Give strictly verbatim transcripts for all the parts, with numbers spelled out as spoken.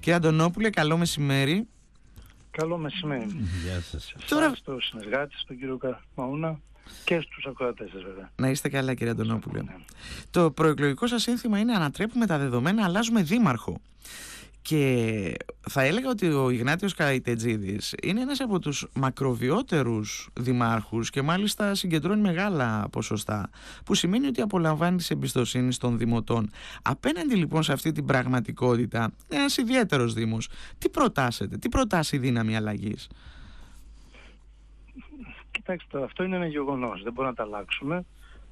Κύριε Αντωνόπουλε, καλό μεσημέρι. Καλό μεσημέρι. Γεια σας. Τώρα... Στο συνεργάτη, στον κύριο Καρμαούνα και στους ακροατές σας βέβαια. Να είστε καλά, κύριε Αντωνόπουλε. Ναι. Το προεκλογικό σας σύνθημα είναι «Ανατρέπουμε τα δεδομένα, αλλάζουμε δήμαρχο». Και θα έλεγα ότι ο Ιγνάτιος Καϊτετζίδης είναι ένας από τους μακροβιότερους δημάρχους και μάλιστα συγκεντρώνει μεγάλα ποσοστά, που σημαίνει ότι απολαμβάνει της εμπιστοσύνης των δημοτών. Απέναντι λοιπόν σε αυτή την πραγματικότητα, ένας ιδιαίτερος δήμος, τι προτάσετε, τι προτάσει η δύναμη αλλαγής? Κοιτάξτε, αυτό είναι ένα γεγονός, δεν μπορούμε να τα αλλάξουμε,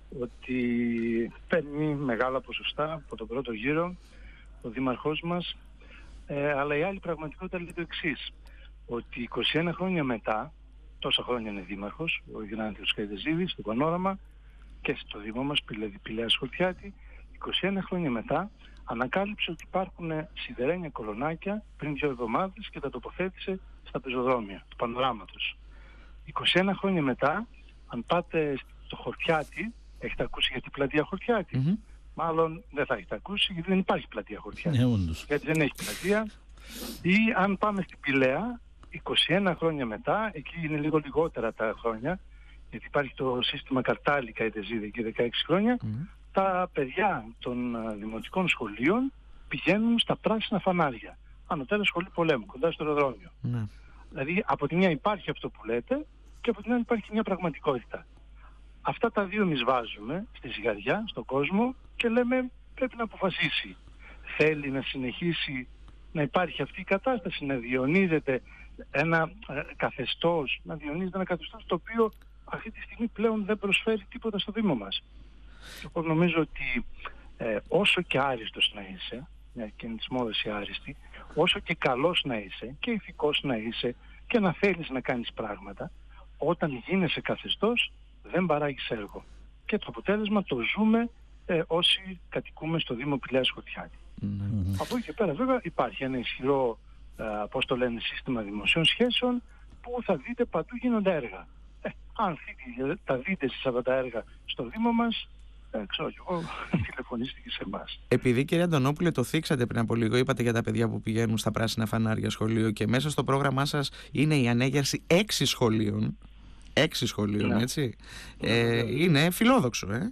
ότι παίρνει μεγάλα ποσοστά από τον πρώτο γύρο ο δήμαρχός μας. Ε, αλλά η άλλη πραγματικότητα λέει το εξής, ότι είκοσι ένα χρόνια μετά, τόσα χρόνια είναι δήμαρχος, ο Ιγνάτιος Καϊτετζίδης, στο Πανόραμα και στο Δήμο μας, δηλαδή Πηλαίας Χορτιάτη, είκοσι ένα χρόνια μετά ανακάλυψε ότι υπάρχουν σιδερένια κολονάκια πριν δύο εβδομάδες και τα τοποθέτησε στα πεζοδρόμια του Πανοράματος. είκοσι ένα χρόνια μετά, αν πάτε στο Χορτιάτη, έχετε ακούσει για την πλατεία Χορτιάτη? Mm-hmm. Μάλλον δεν θα έχετε ακούσει, γιατί δεν υπάρχει πλατεία Χορτιάτη. Ναι, γιατί δεν έχει πλατεία. Ή αν πάμε στην Πηλαία, είκοσι ένα χρόνια μετά, εκεί είναι λίγο λιγότερα τα χρόνια, γιατί υπάρχει το σύστημα Καρτάλη Καϊτετζίδη εκεί δεκαέξι χρόνια, mm-hmm. τα παιδιά των δημοτικών σχολείων πηγαίνουν στα πράσινα φανάρια. Ανωτέρα σχολή πολέμου, κοντά στο αεροδρόμιο. Mm-hmm. Δηλαδή από τη μια υπάρχει αυτό που λέτε και από την άλλη υπάρχει μια πραγματικότητα. Αυτά τα δύο εμείς βάζουμε στη ζυγαριά, στον κόσμο και λέμε πρέπει να αποφασίσει. Θέλει να συνεχίσει να υπάρχει αυτή η κατάσταση, να διονύζεται ένα ε, καθεστώς, να διονύζεται ένα καθεστώς το οποίο αυτή τη στιγμή πλέον δεν προσφέρει τίποτα στο Δήμο μας. Εγώ νομίζω ότι ε, όσο και άριστος να είσαι, μια και είναι της μόδας η άριστη, όσο και καλός να είσαι και ηθικός να είσαι και να θέλεις να κάνεις πράγματα, όταν γίνεσαι καθεστώς δεν παράγεις έργο. Και το αποτέλεσμα το ζούμε ε, όσοι κατοικούμε στο Δήμο Πηλαίας Χορτιάτη. Mm-hmm. Από εκεί και πέρα βέβαια υπάρχει ένα ισχυρό ε, πώς το λένε, σύστημα δημοσίων σχέσεων που θα δείτε παντού γίνονται έργα. Ε, αν δείτε, τα δείτε εσείς αυτά τα έργα στο Δήμο μας, ε, ξέρω κι εγώ, τηλεφωνήστε και σε εμάς. Επειδή κύριε Αντωνόπουλε το θίξατε πριν από λίγο, είπατε για τα παιδιά που πηγαίνουν στα πράσινα φανάρια σχολείο και μέσα στο πρόγραμμά σας είναι η ανέγερση έξι σχολείων. Έξι σχολείων, ναι. Έτσι. Ε, είναι φιλόδοξο, ε.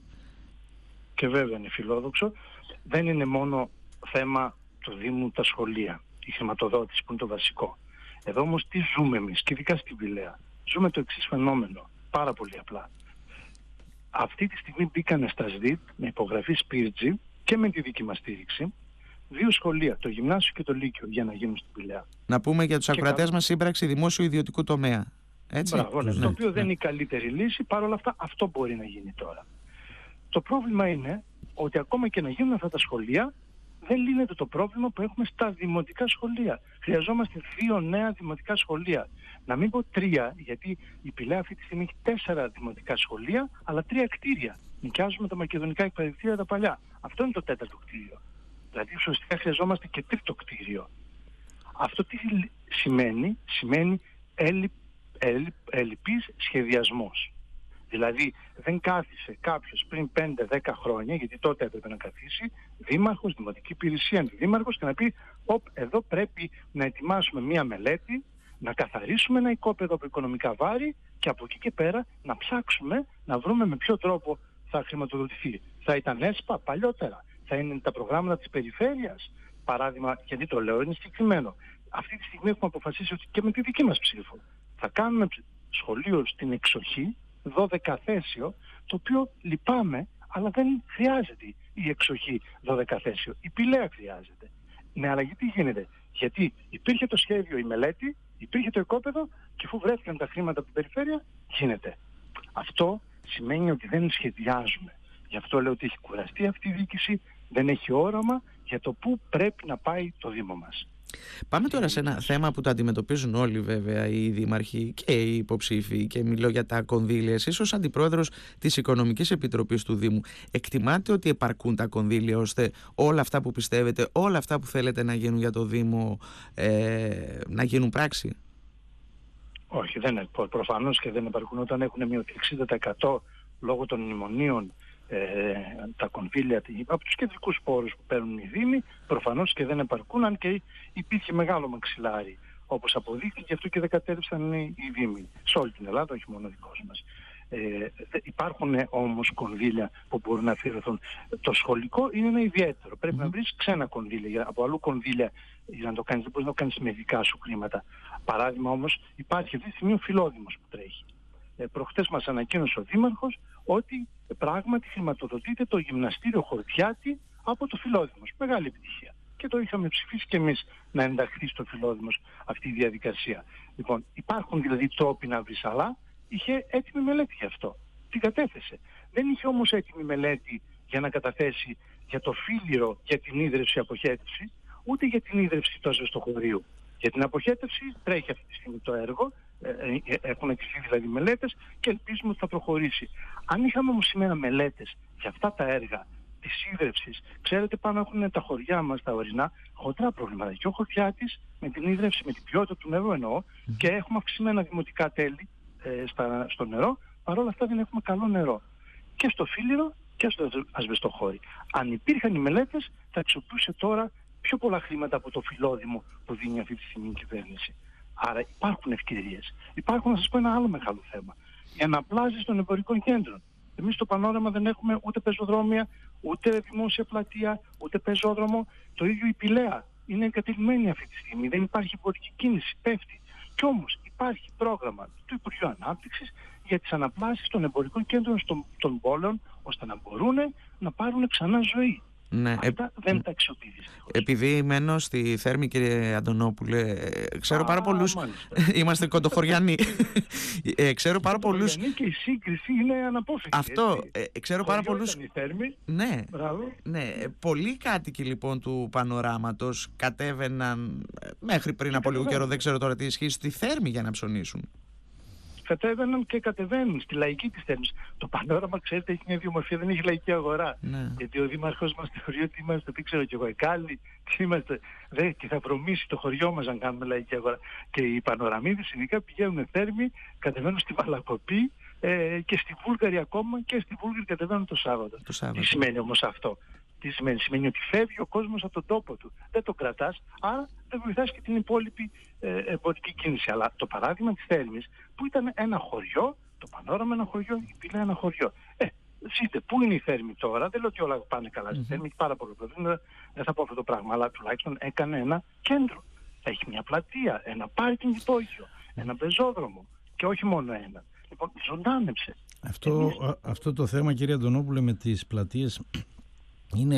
Και βέβαια είναι φιλόδοξο. Δεν είναι μόνο θέμα του Δήμου τα σχολεία, η χρηματοδότηση που είναι το βασικό. Εδώ όμως τι ζούμε εμείς, και ειδικά στην Πηλαία? Ζούμε το εξής φαινόμενο, πάρα πολύ απλά. Αυτή τη στιγμή μπήκανε στα ΣΔΙΤ με υπογραφή Σπίρτζη και με τη δική μας στήριξη δύο σχολεία, το γυμνάσιο και το λύκειο, για να γίνουν στην Πηλαία. Να πούμε για τους ακροατές μας σύμπραξη δημόσιο-ιδιωτικού τομέα. Έτσι. Μπράβο, ναι, ναι, το οποίο ναι. δεν είναι η καλύτερη λύση, παρόλα αυτά αυτό μπορεί να γίνει τώρα. Το πρόβλημα είναι ότι ακόμα και να γίνουν αυτά τα σχολεία, δεν λύνεται το πρόβλημα που έχουμε στα δημοτικά σχολεία. Χρειαζόμαστε δύο νέα δημοτικά σχολεία. Να μην πω τρία, γιατί η Πηλαία αυτή τη στιγμή έχει τέσσερα δημοτικά σχολεία, αλλά τρία κτίρια. Νοικιάζουμε τα μακεδονικά εκπαιδευτήρια τα παλιά. Αυτό είναι το τέταρτο κτίριο. Δηλαδή ουσιαστικά χρειαζόμαστε και τρίτο κτίριο. Αυτό τι σημαίνει? Σημαίνει έλλειψη ελλειπής σχεδιασμός. Δηλαδή δεν κάθισε κάποιος πριν πέντε δέκα χρόνια, γιατί τότε έπρεπε να καθίσει, δήμαρχος, δημοτική υπηρεσία, αντιδήμαρχος, και να πει οπ, εδώ πρέπει να ετοιμάσουμε μία μελέτη, να καθαρίσουμε ένα οικόπεδο από οικονομικά βάρη και από εκεί και πέρα να ψάξουμε να βρούμε με ποιο τρόπο θα χρηματοδοτηθεί. Θα ήταν ΕΣΠΑ παλιότερα, θα είναι τα προγράμματα της περιφέρειας. Παράδειγμα, γιατί το λέω, είναι συγκεκριμένο. Αυτή τη στιγμή έχουμε αποφασίσει ότι και με τη δική μας ψήφο θα κάνουμε σχολείο στην εξοχή, δωδεκαθέσιο, το οποίο λυπάμαι, αλλά δεν χρειάζεται η εξοχή δωδεκαθέσιο. Η Πηλαία χρειάζεται. Ναι, αλλά γιατί γίνεται? Γιατί υπήρχε το σχέδιο, η μελέτη, υπήρχε το οικόπεδο και αφού βρέθηκαν τα χρήματα από την περιφέρεια, γίνεται. Αυτό σημαίνει ότι δεν σχεδιάζουμε. Γι' αυτό λέω ότι έχει κουραστεί αυτή η διοίκηση, δεν έχει όραμα για το πού πρέπει να πάει το Δήμο μας. Πάμε τώρα σε ένα θέμα που το αντιμετωπίζουν όλοι βέβαια οι δήμαρχοι και οι υποψήφοι, και μιλώ για τα κονδύλια. Εσείς ως αντιπρόεδρος της Οικονομικής Επιτροπής του Δήμου, εκτιμάτε ότι επαρκούν τα κονδύλια ώστε όλα αυτά που πιστεύετε, όλα αυτά που θέλετε να γίνουν για το Δήμο ε, να γίνουν πράξη? Όχι, δεν είναι, προφανώς και δεν επαρκούν. Όταν έχουν μειωθεί εξήντα τοις εκατό λόγω των μνημονίων ε, τα κονδύλια από τους κεντρικούς πόρους που παίρνουν οι Δήμοι, προφανώς και δεν επαρκούν, αν και υπήρχε μεγάλο μαξιλάρι, όπως αποδείχθηκε, αυτό και δεν κατέρευσαν οι, οι Δήμοι σε όλη την Ελλάδα, όχι μόνο ο δικός μας. Ε, υπάρχουν όμως κονδύλια που μπορούν να αφιερωθούν. Το σχολικό είναι ένα ιδιαίτερο. Πρέπει mm-hmm. να βρεις ξένα κονδύλια, από αλλού κονδύλια για να το κάνεις. Δεν μπορείς να το κάνεις με δικά σου χρήματα. Παράδειγμα όμως, υπάρχει αυτή τη στιγμή ο Φιλόδημος που τρέχει. Ε, προχτές μας ανακοίνωσε ο Δήμαρχος ότι ε, πράγματι χρηματοδοτείται το γυμναστήριο Χορτιάτη από το Φιλόδημος. Μεγάλη επιτυχία. Και το είχαμε ψηφίσει και εμείς να ενταχθεί στο Φιλόδημος αυτή η διαδικασία. Λοιπόν, υπάρχουν δηλαδή τρόποι να βρεις, αλλά είχε έτοιμη μελέτη γι' αυτό. Την κατέθεσε. Δεν είχε όμως έτοιμη μελέτη για να καταθέσει για το φίληρο για την ίδρυυση αποχέτευση, ούτε για την ίδρυυση του ασβεστοχωρίου. Για την αποχέτευση τρέχει αυτή τη στιγμή το έργο, ε, ε, έχουν εκκληθεί δηλαδή μελέτες και ελπίζουμε ότι θα προχωρήσει. Αν είχαμε όμως σήμερα μελέτες για αυτά τα έργα της ίδρυυσης, ξέρετε πάνω έχουν τα χωριά μας, τα ορεινά, χοντρά προβλήματα. Και ο Χορτιάτης με την ίδρυυση, με την ποιότητα του νερού εννοώ, mm. και έχουμε αυξημένα δημοτικά τέλη ε, στα, στο νερό, παρόλα αυτά δεν έχουμε καλό νερό. Και στο φίληρο και στο ασβεστοχώρι. Αν υπήρχαν οι μελέτες, θα αξιοποιούσε τώρα πιο πολλά χρήματα από το Φιλόδημο που δίνει αυτή τη στιγμή η κυβέρνηση. Άρα υπάρχουν ευκαιρίες. Υπάρχουν, να σας πω, ένα άλλο μεγάλο θέμα. Οι αναπλάσεις των εμπορικών κέντρων. Εμείς στο Πανόραμα δεν έχουμε ούτε πεζοδρόμια, ούτε δημόσια πλατεία, ούτε πεζόδρομο. Το ίδιο η Πηλαία είναι εγκατελειμμένη αυτή τη στιγμή. Δεν υπάρχει εμπορική κίνηση, πέφτει. Κι όμως υπάρχει πρόγραμμα του Υπουργείου Ανάπτυξης για τις αναπλάσεις των εμπορικών κέντρων των, των πόλεων, ώστε να μπορούν να πάρουν ξανά ζωή. Ναι, Αυτά ε, δεν τα αξιοποιείς. Επειδή μένω στη Θέρμη, κύριε Αντωνόπουλε, ξέρω Α, πάρα πολλούς. Είμαστε κοντοχωριανοί. ε, ξέρω πάρα πολλούς. Και η σύγκριση είναι αναπόφευκτη. Αυτό. Ε, ξέρω πάρα πολλούς. Ναι, Μπράβο. ναι. Πολλοί κάτοικοι λοιπόν του Πανοράματος κατέβαιναν μέχρι πριν και από λίγο καιρό, δεν ξέρω τώρα τι ισχύει, στη Θέρμη για να ψωνίσουν. Κατέβαιναν και κατεβαίνουν στη λαϊκή της Θέρμης. Το Πανόραμα, ξέρετε, έχει μια ιδιομορφία, δεν έχει λαϊκή αγορά. Ναι. Γιατί ο δήμαρχος μας θεωρεί ότι είμαστε, δεν ξέρω κι εγώ, εκάλοι, είμαστε, δε, και θα προμήσει το χωριό μας αν κάνουμε λαϊκή αγορά. Και οι Πανοραμίδες ειδικά πηγαίνουν Θέρμη, κατεβαίνουν στη Βαλακοπή ε, και στη Βούλγαρη ακόμα, και στη Βούλγαρη κατεβαίνουν το Σάββατο. Το Σάββατο. Τι σημαίνει όμως αυτό? Τι σημαίνει? Σημαίνει ότι φεύγει ο κόσμος από τον τόπο του. Δεν το κρατάς, άρα δεν βοηθάς και την υπόλοιπη ε, εμπορική κίνηση. Αλλά το παράδειγμα της Θέρμης, που ήταν ένα χωριό, το Πανόραμα ένα χωριό, η Πηλαία ένα χωριό. Ε, ζείτε, πού είναι η Θέρμη τώρα? Δεν λέω ότι όλα πάνε καλά στη mm-hmm. Θέρμη, έχει πάρα πολύ πρόβλημα, δεν θα πω αυτό το πράγμα, αλλά τουλάχιστον έκανε ένα κέντρο. Έχει μια πλατεία, ένα πάρκινγκ υπόγειο, ένα πεζόδρομο και όχι μόνο ένα. Λοιπόν, ζωντάνεψε. Αυτό, Εμείς... αυτό το θέμα, κύριε Αντωνόπουλε, με τις πλατείες είναι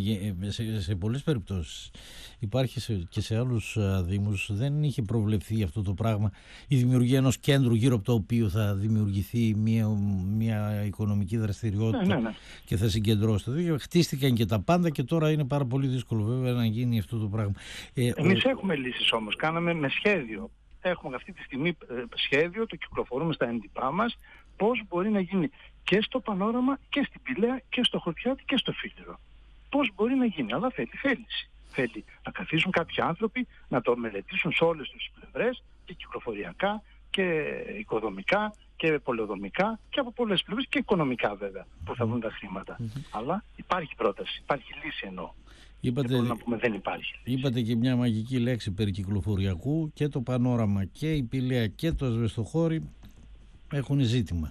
σε, σε πολλές περιπτώσεις, υπάρχει σε, και σε άλλους δήμους, δεν είχε προβλεφθεί αυτό το πράγμα, η δημιουργία ενός κέντρου γύρω από το οποίο θα δημιουργηθεί μια, μια οικονομική δραστηριότητα ναι, ναι, ναι. και θα συγκεντρώσει το δίκαιο. Χτίστηκαν και τα πάντα και τώρα είναι πάρα πολύ δύσκολο βέβαια να γίνει αυτό το πράγμα. Ε, Εμείς ο... έχουμε λύσεις όμως, κάναμε με σχέδιο. Έχουμε αυτή τη στιγμή σχέδιο, το κυκλοφορούμε στα έντυπά μας, πώς μπορεί να γίνει και στο Πανόραμα και στην Πηλαία και στο Χορτιάτη και στο Φίληρο. Πώς μπορεί να γίνει, αλλά θέλει θέληση. Θέλει να καθίσουν κάποιοι άνθρωποι να το μελετήσουν σε όλες τις πλευρές, και κυκλοφοριακά και οικοδομικά και πολεοδομικά και από πολλές πλευρές και οικονομικά βέβαια που θα βρουν τα χρήματα. Mm-hmm. Αλλά υπάρχει πρόταση, υπάρχει λύση εννοώ. Είπατε, και να πούμε, δεν υπάρχει λύση. Είπατε και μια μαγική λέξη περί κυκλοφοριακού, και το Πανόραμα και η Πηλαία και το ασβεστοχώρι έχουν ζήτημα.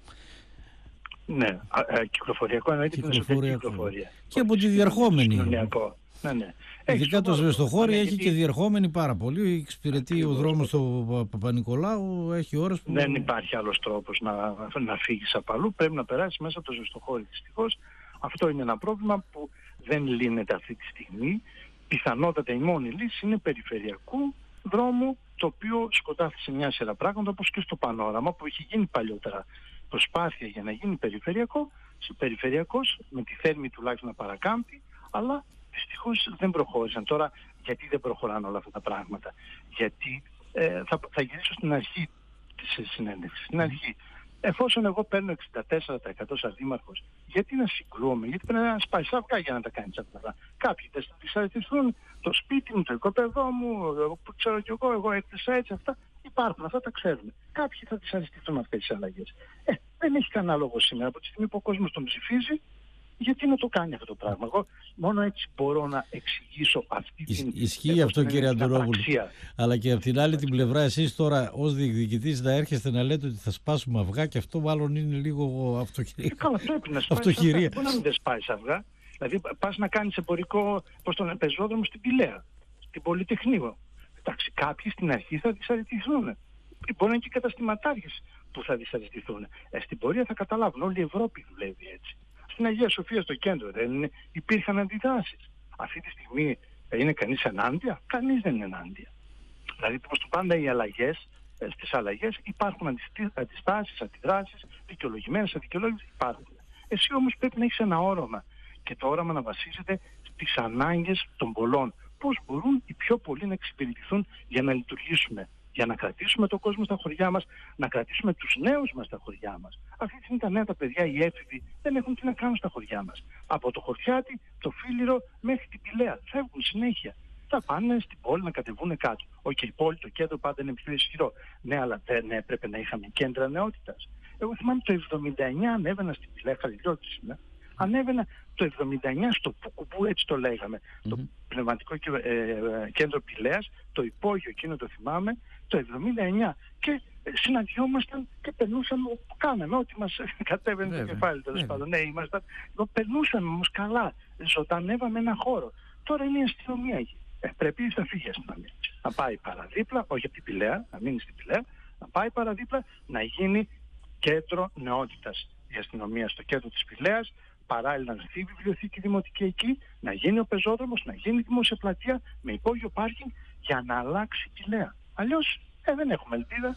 Ναι, α, α, κυκλοφοριακό εννοείται την εσωτερική κυκλοφορία. Και από τη διερχόμενη. Ναι, ναι. Ειδικά το ασβεστοχώρι έχει γιατί... και διερχόμενη πάρα πολύ. Εξυπηρετεί Ακριβώς. Ο δρόμος του Παπα-Νικολάου, έχει ώρες που... Δεν υπάρχει άλλος τρόπος να, να φύγεις από αλλού. Πρέπει να περάσεις μέσα από το ασβεστοχώρι. Δυστυχώς αυτό είναι ένα πρόβλημα που δεν λύνεται αυτή τη στιγμή. Πιθανότατα η μόνη λύση είναι περιφερειακού δρόμου, το οποίο σκοτάφησε μια σειρά πράγματα, όπως και στο Πανόραμα που είχε γίνει παλιότερα προσπάθεια για να γίνει περιφερειακό, σε περιφερειακός, με τη Θέρμη τουλάχιστον να παρακάμπτει, αλλά δυστυχώς δεν προχώρησαν. Τώρα, γιατί δεν προχωράνε όλα αυτά τα πράγματα? Γιατί ε, θα, θα γυρίσω στην αρχή της συνέντευξης. Στην αρχή, εφόσον εγώ παίρνω εξήντα τέσσερα τοις εκατό σαν δήμαρχος, γιατί να συγκρούμε, γιατί πρέπει να σπάει σαυγά για να τα κάνεις αυτά. Κάποιοι δεν θα δυσαρεστηθούν, το σπίτι μου, το οικοπεδό μου, που ξέρω κι εγώ, εγώ έκτισα έτσι, αυτά υπάρχουν, αυτά τα ξέρουμε. Κάποιοι θα δυσαρεστηθούν αυτές τις αλλαγές. Ε, δεν έχει κανένα λόγο σήμερα. Από τη στιγμή που ο κόσμος τον ψηφίζει, γιατί να το κάνει αυτό το πράγμα? Εγώ μόνο έτσι μπορώ να εξηγήσω αυτή την... Ισχύει αυτό, κύριε Αντωνόπουλο. Αλλά και από την άλλη την πλευρά, εσείς τώρα ως διεκδικητής να έρχεστε να λέτε ότι θα σπάσουμε αυγά, και αυτό μάλλον είναι λίγο αυτοχειρία. Καλά, πρέπει να σπάσεις αυγά. Μπορεί να μην δεν σπάσεις αυγά. Δηλαδή πας να κάνεις εμπορικό, προς τον πεζόδρομο στην Πηλαία, στην Πολυτεχνείο. Εντάξει, κάποιοι στην αρχή θα δυσαρεστηθούν. Μπορεί να είναι και οι καταστηματάρχες που θα δυσαρεστηθούν. Ε, στην πορεία θα καταλάβουν. Όλη η Ευρώπη δουλεύει έτσι. Στην Αγία Σοφία στο κέντρο δεν είναι, υπήρχαν αντιδράσεις. Αυτή τη στιγμή είναι κανείς ενάντια? Κανείς δεν είναι ενάντια. Δηλαδή προς το πάντα οι αλλαγές, στις αλλαγές υπάρχουν αντιστάσεις, αντιδράσεις, δικαιολογημένες, αδικαιολόγητες, υπάρχουν. Εσύ όμως πρέπει να έχεις ένα όραμα, και το όραμα να βασίζεται στις ανάγκες των πολλών. Πώς μπορούν οι πιο πολλοί να εξυπηρετηθούν για να λειτουργήσουμε, για να κρατήσουμε τον κόσμο στα χωριά μας, να κρατήσουμε τους νέους μας στα χωριά μας. Αυτή τη στιγμή τα νέα, τα παιδιά, οι έφηβοι δεν έχουν τι να κάνουν στα χωριά μας. Από το Χορτιάτι, το Φίλιρο μέχρι την Πηλαία. Φεύγουν συνέχεια. Θα πάνε στην πόλη να κατεβούν κάτω. Οκ, okay, η πόλη, το κέντρο πάντα είναι πιο ισχυρό. Ναι, αλλά δεν έπρεπε να είχαμε κέντρα νεότητας. Εγώ θυμάμαι το εβδομήντα εννιά ανέβαινα στην Πηλαία, Χαλιλιώτης είμαι. Ανέβαινα το εβδομήντα εννιά στο Πουκουμπού, έτσι το λέγαμε. Mm-hmm. Το πνευματικό ε, ε, κέντρο Πηλαίας, το υπόγειο εκείνο το θυμάμαι, το εβδομήντα εννιά. Και ε, συναντιόμασταν και περνούσαμε, κάναμε ό,τι μας κατέβαινε το κεφάλι, τέλος πάντων. Ναι, ήμασταν. Περνούσαμε όμως καλά, ζωντανεύαμε ένα χώρο. Τώρα είναι η αστυνομία εκεί. Ε, πρέπει να φύγει η αστυνομία. Να πάει παραδίπλα, όχι από την Πηλαία, να μείνει στην Πηλαία, να πάει παραδίπλα, να γίνει κέντρο νεότητας η αστυνομία στο κέντρο της Πηλαίας. Παράλληλα να έρθει η βιβλιοθήκη δημοτική εκεί, να γίνει ο πεζόδρομος, να γίνει η δημόσια πλατεία με υπόγειο πάρκινγκ, για να αλλάξει η Πηλαία. Αλλιώς ε, δεν έχουμε ελπίδα.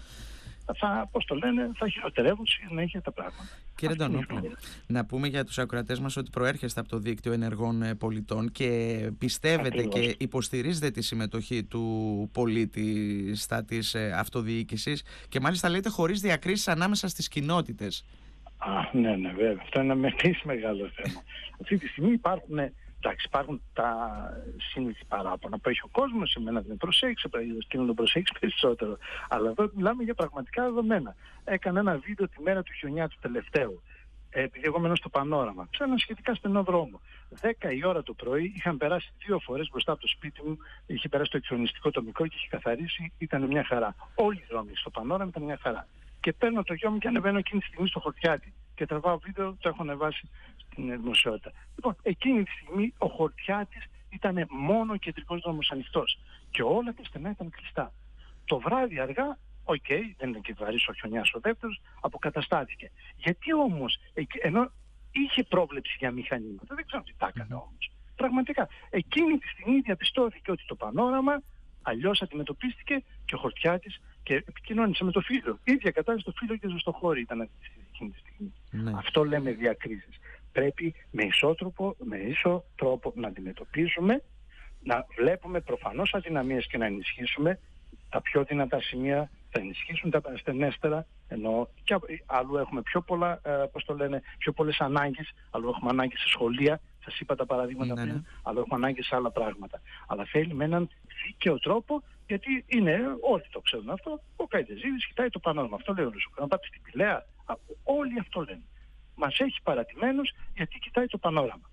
Θα, πώς το λένε, θα χειροτερεύουν συνέχεια τα πράγματα. Κύριε Αντωνόπουλο, να πούμε για τους ακροατές μας ότι προέρχεστε από το Δίκτυο Ενεργών Πολιτών και πιστεύετε Ακριβώς. και υποστηρίζετε τη συμμετοχή του πολίτη στα της αυτοδιοίκησης, και μάλιστα λέτε χωρίς διακρίσεις ανάμεσα στις κοινότητες. Α, ναι, ναι, βέβαια. Αυτό είναι ένα επίσης μεγάλο θέμα. Αυτή τη στιγμή υπάρχουν, εντάξει, υπάρχουν τα σύνηθη παράπονα που έχει ο κόσμος, εμένα δεν προσέξει, εκείνο τον προσέξει περισσότερο. Αλλά εδώ μιλάμε για πραγματικά δεδομένα. Έκανα ένα βίντεο τη μέρα του χιονιά του τελευταίου, επειδή εγώ μένω στο Πανόραμα, σε ένα σχετικά στενό δρόμο. δέκα η ώρα το πρωί είχαν περάσει δύο φορές μπροστά από το σπίτι μου, είχε περάσει το εξονιστικό το μικρό και είχε καθαρίσει, ήταν μια χαρά. Όλοι οι δρόμοι στο Πανόραμα ήταν μια χαρά. Και παίρνω το γιο μου και ανεβαίνω εκείνη τη στιγμή στο Χορτιάτι και τραβάω βίντεο, το έχω ανεβάσει στην δημοσιότητα. Λοιπόν, εκείνη τη στιγμή ο Χορτιάτης ήταν μόνο ο κεντρικός δρόμος ανοιχτός και όλα τα στενά ήταν κλειστά. Το βράδυ αργά, οκ, okay, δεν ήταν και βαρύς ο χιονιάς ο δεύτερος, αποκαταστάθηκε. Γιατί όμως, ενώ είχε πρόβλεψη για μηχανήματα, δεν ξέρω τι τα έκανε όμως. Πραγματικά, εκείνη τη στιγμή διαπιστώθηκε ότι το Πανόραμα αλλιώς αντιμετωπίστηκε και ο Χορτιάτης και επικοινώνησε με το Φίλιο. Η ίδια κατάσταση στο Φίλιο και στο χώρο ήταν εκείνη τη στιγμή. Ναι. Αυτό λέμε διακρίσεις. Πρέπει με ισότροπο, με ίσο τρόπο να αντιμετωπίζουμε, να βλέπουμε προφανώς αδυναμίες και να ενισχύσουμε τα πιο δυνατά σημεία, θα ενισχύσουν τα ασθενέστερα, ενώ και αλλού έχουμε πιο πολλά, ε, πώς το λένε, πιο πολλές ανάγκες, αλλού έχουμε ανάγκες σε σχολεία, σας είπα τα παραδείγματα ναι, πριν, ναι. αλλού έχουμε ανάγκες σε άλλα πράγματα. Αλλά θέλει με έναν δίκαιο τρόπο, γιατί είναι, όλοι το ξέρουν αυτό, ο Καϊτεζίδης κοιτάει το Πανόραμα. Αυτό λέει ο Λουσούκα. Να πάτε στην Πηλαία, όλοι αυτό λένε. Μας έχει παρατημένους γιατί κοιτάει το Πανόραμα.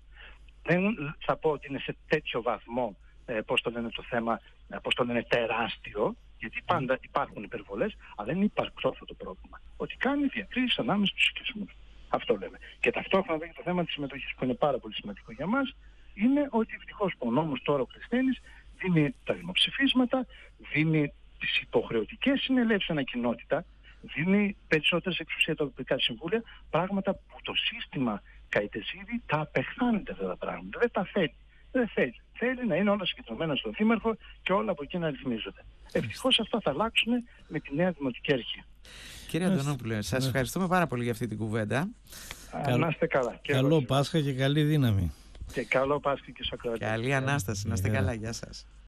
Δεν θα πω ότι είναι σε τέτοιο βαθμό, ε, πώς το λένε το θέμα, ε, πώς το λένε τεράστιο, γιατί πάντα υπάρχουν υπερβολές, αλλά δεν είναι υπαρκτό αυτό το πρόβλημα. Ότι κάνει διακρίσεις ανάμεσα στους οικισμούς. Αυτό λέμε. Και ταυτόχρονα και το θέμα της συμμετοχής που είναι πάρα πολύ σημαντικό για μας, είναι ότι ευτυχώς ο νόμος τώρα ο Χριστένης δίνει τα δημοψηφίσματα, δίνει τις υποχρεωτικές συνελεύσεις ανακοινότητα, δίνει περισσότερες εξουσία τα τοπικά συμβούλια, πράγματα που το σύστημα Καϊτεζίδη τα απεχθάνεται αυτά τα πράγματα. Δεν τα θέλει. Δεν θέλει. Θέλει να είναι όλα συγκεντρωμένα στον δήμαρχο και όλα από εκεί να ρυθμίζονται. Ευτυχώς αυτά θα αλλάξουν με τη νέα δημοτική αρχή. Κύριε Αντωνόπουλε, σας ευχαριστούμε πάρα πολύ για αυτή την κουβέντα. Α, να είστε καλά. Καλό Πάσχα και καλή δύναμη. Και καλό Πάσχα και στους ακροατές. Καλή Ανάσταση. Να είστε καλά. Γεια σας.